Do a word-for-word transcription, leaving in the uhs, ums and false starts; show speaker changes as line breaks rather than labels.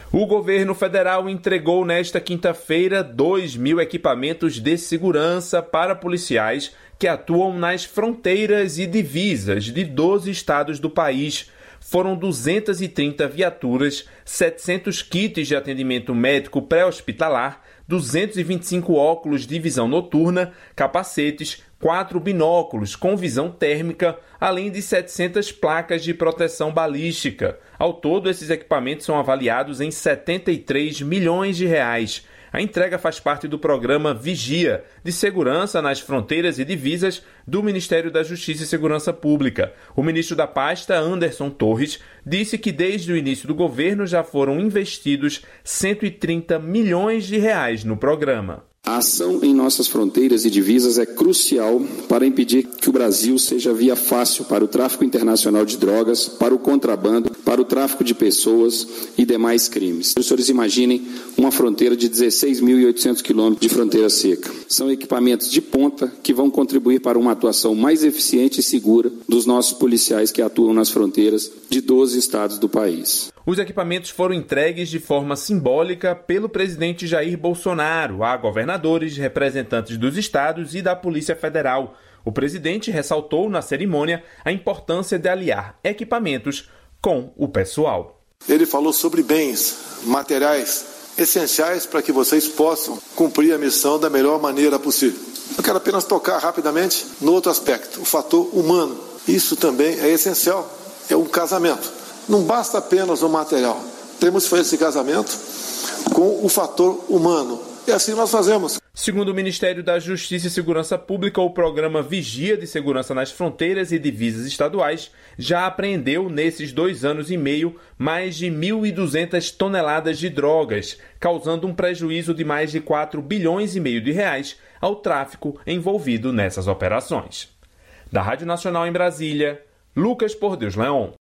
O governo federal entregou nesta quinta-feira dois mil equipamentos de segurança para policiais que atuam nas fronteiras e divisas de doze estados do país. Foram duzentas e trinta viaturas, setecentos kits de atendimento médico pré-hospitalar, duzentos e vinte e cinco óculos de visão noturna, capacetes, quatro binóculos com visão térmica, além de setecentas placas de proteção balística. Ao todo, esses equipamentos são avaliados em setenta e três milhões de reais. A entrega faz parte do programa Vigia, de segurança nas fronteiras e divisas do Ministério da Justiça e Segurança Pública. O ministro da pasta, Anderson Torres, disse que desde o início do governo já foram investidos cento e trinta milhões de reais no programa.
A ação em nossas fronteiras e divisas é crucial para impedir que o Brasil seja via fácil para o tráfico internacional de drogas, para o contrabando, para o tráfico de pessoas e demais crimes. Os senhores imaginem uma fronteira de dezesseis mil e oitocentos quilômetros de fronteira seca. São equipamentos de ponta que vão contribuir para uma atuação mais eficiente e segura dos nossos policiais que atuam nas fronteiras de doze estados do país.
Os equipamentos foram entregues de forma simbólica pelo presidente Jair Bolsonaro a governadores, representantes dos estados e da Polícia Federal. O presidente ressaltou na cerimônia a importância de aliar equipamentos com o pessoal.
Ele falou sobre bens, materiais essenciais para que vocês possam cumprir a missão da melhor maneira possível. Eu quero apenas tocar rapidamente no outro aspecto, o fator humano. Isso também é essencial, é um casamento. Não basta apenas o material, temos que fazer esse casamento com o fator humano. E assim nós fazemos.
Segundo o Ministério da Justiça e Segurança Pública, o programa Vigia de Segurança nas Fronteiras e Divisas Estaduais já apreendeu, nesses dois anos e meio, mais de mil e duzentas toneladas de drogas, causando um prejuízo de mais de quatro bilhões e meio de reais ao tráfico envolvido nessas operações. Da Rádio Nacional em Brasília, Lucas Por Deus Leon.